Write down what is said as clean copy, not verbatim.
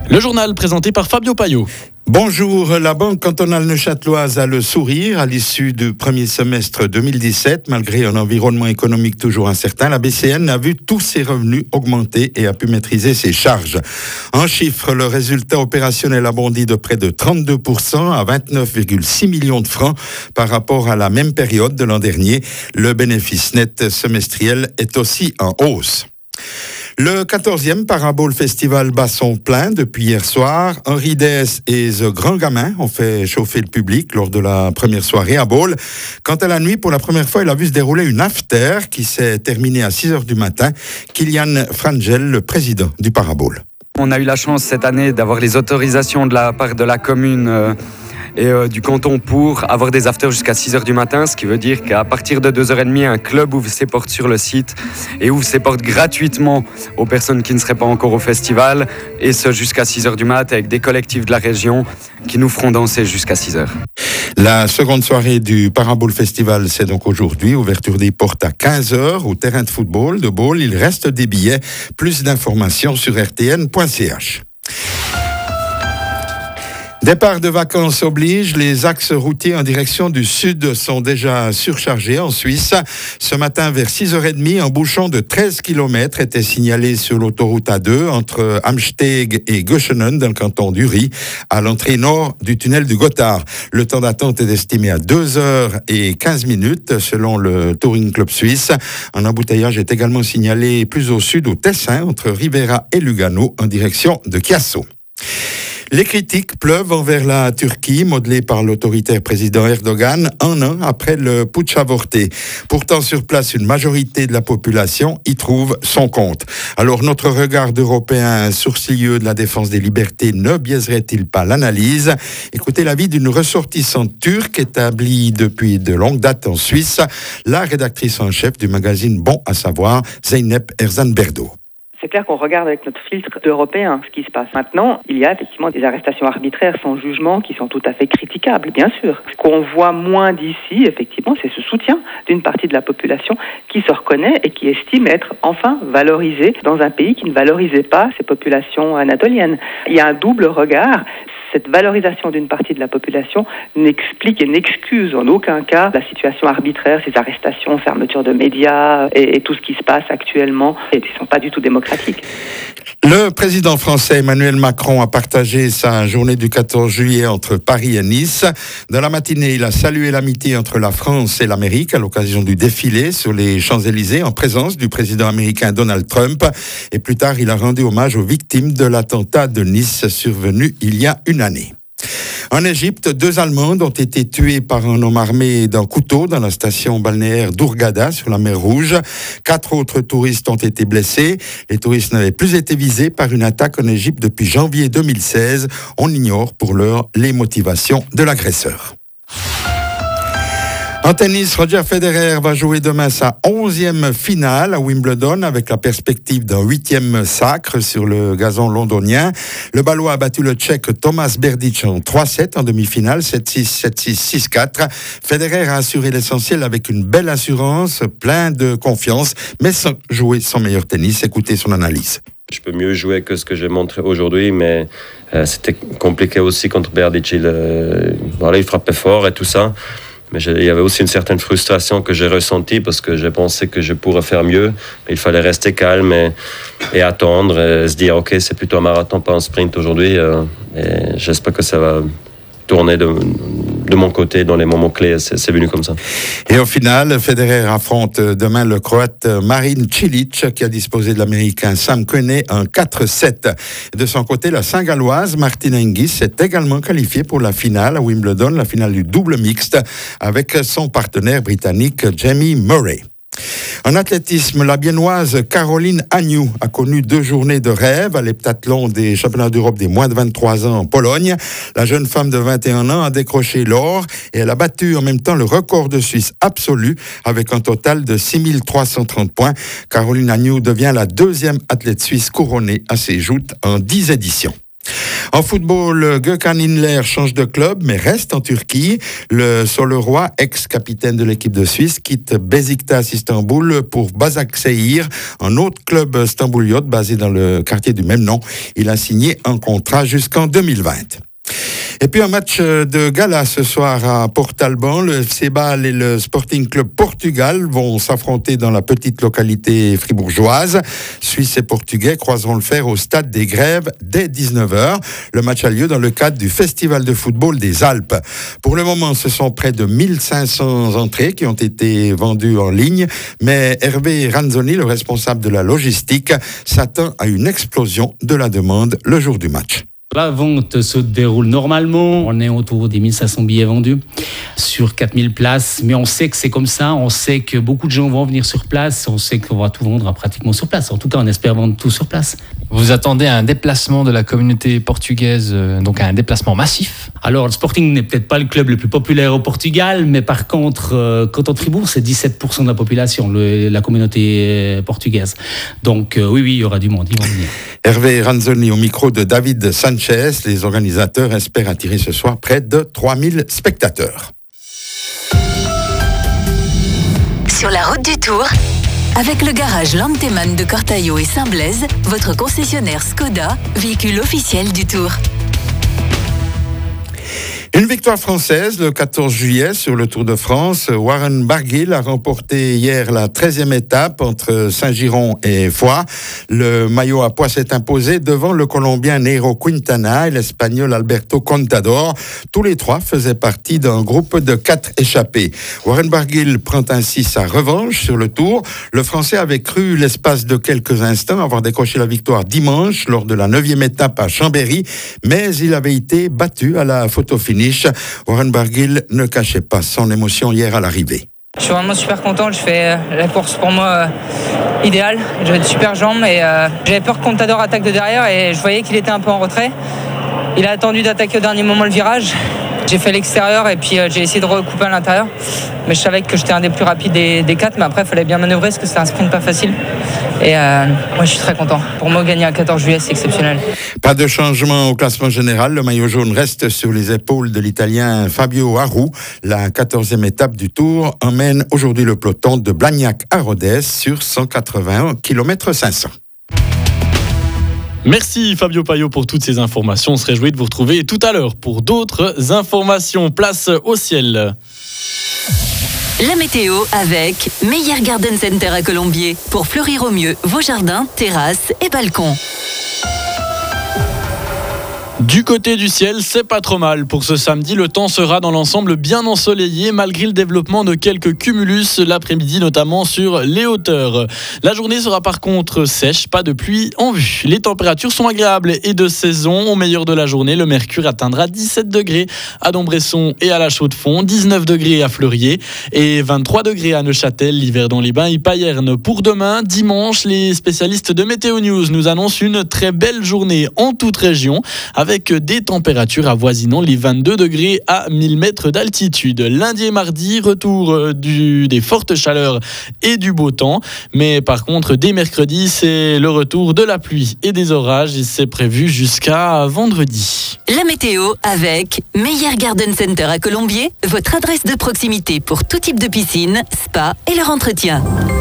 Le journal présenté par Fabio Paillot. Bonjour, la Banque cantonale neuchâteloise a le sourire à l'issue du premier semestre 2017. Malgré un environnement économique toujours incertain, la BCN a vu tous ses revenus augmenter et a pu maîtriser ses charges. En chiffres, le résultat opérationnel a bondi de près de 32% à 29,6 millions de francs par rapport à la même période de l'an dernier. Le bénéfice net semestriel est aussi en hausse. Le 14e Parabole Festival bat son plein depuis hier soir. Henri Dess et The Grand Gamin ont fait chauffer le public lors de la première soirée à Baule. Quant à la nuit, pour la première fois, il a vu se dérouler une after qui s'est terminée à 6h du matin. Kylian Frangel, le président du Parabole. On a eu la chance cette année d'avoir les autorisations de la part de la commune et du canton pour avoir des afters jusqu'à 6h du matin, ce qui veut dire qu'à partir de 2h30, un club ouvre ses portes sur le site et ouvre ses portes gratuitement aux personnes qui ne seraient pas encore au festival, et ce jusqu'à 6h du mat avec des collectifs de la région qui nous feront danser jusqu'à 6h. La seconde soirée du Parabole Festival, c'est donc aujourd'hui. Ouverture des portes à 15h au terrain de football de Baule. Il reste des billets. Plus d'informations sur rtn.ch. Départ de vacances oblige, les axes routiers en direction du sud sont déjà surchargés en Suisse. Ce matin, vers 6h30, un bouchon de 13 km était signalé sur l'autoroute A2 entre Amsteg et Göschenen dans le canton d'Uri, à l'entrée nord du tunnel du Gothard. Le temps d'attente est estimé à 2h15 selon le Touring Club Suisse. Un embouteillage est également signalé plus au sud, au Tessin, entre Rivera et Lugano, en direction de Chiasso. Les critiques pleuvent envers la Turquie, modelée par l'autoritaire président Erdogan, un an après le putsch avorté. Pourtant, sur place, une majorité de la population y trouve son compte. Alors, notre regard d'Européen sourcilleux de la défense des libertés ne biaiserait-il pas l'analyse ? Écoutez l'avis d'une ressortissante turque établie depuis de longues dates en Suisse, la rédactrice en chef du magazine Bon à savoir, Zeynep Erzan-Berdo. C'est clair qu'on regarde avec notre filtre d'Européens ce qui se passe. Maintenant, il y a effectivement des arrestations arbitraires sans jugement qui sont tout à fait critiquables, bien sûr. Ce qu'on voit moins d'ici, effectivement, c'est ce soutien d'une partie de la population qui se reconnaît et qui estime être enfin valorisée dans un pays qui ne valorisait pas ces populations anatoliennes. Il y a un double regard. Cette valorisation d'une partie de la population n'explique et n'excuse en aucun cas la situation arbitraire, ces arrestations, fermetures de médias et tout ce qui se passe actuellement, et qui ne sont pas du tout démocratiques. Le président français Emmanuel Macron a partagé sa journée du 14 juillet entre Paris et Nice. Dans la matinée, il a salué l'amitié entre la France et l'Amérique à l'occasion du défilé sur les Champs-Élysées en présence du président américain Donald Trump. Et plus tard, il a rendu hommage aux victimes de l'attentat de Nice survenu il y a une année. En Égypte, 2 Allemandes ont été tuées par un homme armé d'un couteau dans la station balnéaire d'Hurghada sur la mer Rouge. 4 autres touristes ont été blessés. Les touristes n'avaient plus été visés par une attaque en Égypte depuis janvier 2016. On ignore pour l'heure les motivations de l'agresseur. En tennis, Roger Federer va jouer demain sa 11e finale à Wimbledon avec la perspective d'un 8e sacre sur le gazon londonien. Le Balois a battu le Tchèque Tomas Berdych en 3-7 en demi-finale, 7-6, 7-6, 6-4. Federer a assuré l'essentiel avec une belle assurance, plein de confiance, mais sans jouer son meilleur tennis. Écoutez son analyse. Je peux mieux jouer que ce que j'ai montré aujourd'hui, mais c'était compliqué aussi contre Berdych. Il frappait fort et tout ça. Mais il y avait aussi une certaine frustration que j'ai ressentie parce que j'ai pensé que je pourrais faire mieux. Mais il fallait rester calme et attendre et se dire ok, c'est plutôt un marathon, pas un sprint aujourd'hui. Et j'espère que ça va tourner de mon côté dans les moments clés. C'est venu comme ça. Et au final, Federer affronte demain le Croate Marin Cilic qui a disposé de l'Américain Sam Querrey en 4-7. De son côté, la Saint-Galloise Martina Hingis s'est également qualifiée pour la finale à Wimbledon, la finale du double mixte avec son partenaire britannique Jamie Murray. En athlétisme, la Biennoise Caroline Agnew a connu 2 journées de rêve à l'heptathlon des championnats d'Europe des moins de 23 ans en Pologne. La jeune femme de 21 ans a décroché l'or et elle a battu en même temps le record de Suisse absolu avec un total de 6330 points. Caroline Agnew devient la 2e athlète suisse couronnée à ses joutes en 10 éditions. En football, Gökhan Inler change de club, mais reste en Turquie. Le Solerois, ex-capitaine de l'équipe de Suisse, quitte Beşiktaş Istanbul pour Başakşehir, un autre club stambouliote basé dans le quartier du même nom. Il a signé un contrat jusqu'en 2020. Et puis un match de gala ce soir à Port-Alban. Le FC Bâle et le Sporting Club Portugal vont s'affronter dans la petite localité fribourgeoise. Suisses et Portugais croiseront le fer au stade des Grèves dès 19h. Le match a lieu dans le cadre du Festival de football des Alpes. Pour le moment, ce sont près de 1500 entrées qui ont été vendues en ligne. Mais Hervé Ranzoni, le responsable de la logistique, s'attend à une explosion de la demande le jour du match. La vente se déroule normalement. On est autour des 1500 billets vendus sur 4000 places. Mais on sait que c'est comme ça. On sait que beaucoup de gens vont venir sur place. On sait qu'on va tout vendre pratiquement sur place. En tout cas, on espère vendre tout sur place. Vous attendez un déplacement de la communauté portugaise, donc un déplacement massif? Alors, le Sporting n'est peut-être pas le club le plus populaire au Portugal, mais par contre, Canton de Fribourg, c'est 17% de la population, la communauté portugaise. Donc, oui, il y aura du monde, ils vont venir. Hervé Ranzoni au micro de David Sanchez. Les organisateurs espèrent attirer ce soir près de 3000 spectateurs. Sur la route du Tour, avec le garage Lanteman de Cortaillot et Saint-Blaise, votre concessionnaire Skoda, véhicule officiel du Tour. Une victoire française le 14 juillet sur le Tour de France. Warren Barguil a remporté hier la 13e étape entre Saint-Giron et Foix. Le maillot à pois s'est imposé devant le Colombien Nairo Quintana et l'Espagnol Alberto Contador. Tous les trois faisaient partie d'un groupe de 4 échappés. Warren Barguil prend ainsi sa revanche sur le Tour. Le Français avait cru l'espace de quelques instants avoir décroché la victoire dimanche lors de la 9e étape à Chambéry, mais il avait été battu à la photo finish. Warren Barguil ne cachait pas son émotion hier à l'arrivée. Je suis vraiment super content, je fais la course pour moi idéale, j'avais de super jambes et j'avais peur que Contador attaque de derrière et je voyais qu'il était un peu en retrait. Il a attendu d'attaquer au dernier moment le virage. J'ai fait l'extérieur et puis j'ai essayé de recouper à l'intérieur. Mais je savais que j'étais un des plus rapides des 4, mais après il fallait bien manœuvrer parce que c'était un sprint pas facile. Et moi je suis très content. Pour moi gagner un 14 juillet c'est exceptionnel. Pas de changement au classement général. Le maillot jaune reste sur les épaules de l'Italien Fabio Aru. La 14e étape du Tour emmène aujourd'hui le peloton de Blagnac à Rodez sur 181 km 500. Merci Fabio Paillot pour toutes ces informations. On se réjouit de vous retrouver tout à l'heure pour d'autres informations. Place au ciel. La météo avec Meyer Garden Center à Colombier. Pour fleurir au mieux vos jardins, terrasses et balcons. Du côté du ciel, c'est pas trop mal. Pour ce samedi, le temps sera dans l'ensemble bien ensoleillé malgré le développement de quelques cumulus l'après-midi, notamment sur les hauteurs. La journée sera par contre sèche, pas de pluie en vue. Les températures sont agréables et de saison. Au meilleur de la journée, le mercure atteindra 17 degrés à Dombresson et à la Chaux-de-Fonds, 19 degrés à Fleurier et 23 degrés à Neuchâtel, Yverdon-les-Bains et Payerne. Pour demain, dimanche, les spécialistes de Météo News nous annoncent une très belle journée en toute région avec des températures avoisinant les 22 degrés à 1000 mètres d'altitude. Lundi et mardi, retour des fortes chaleurs et du beau temps. Mais par contre, dès mercredi, c'est le retour de la pluie et des orages. Et c'est prévu jusqu'à vendredi. La météo avec Meyer Garden Center à Colombier, votre adresse de proximité pour tout type de piscine, spa et leur entretien.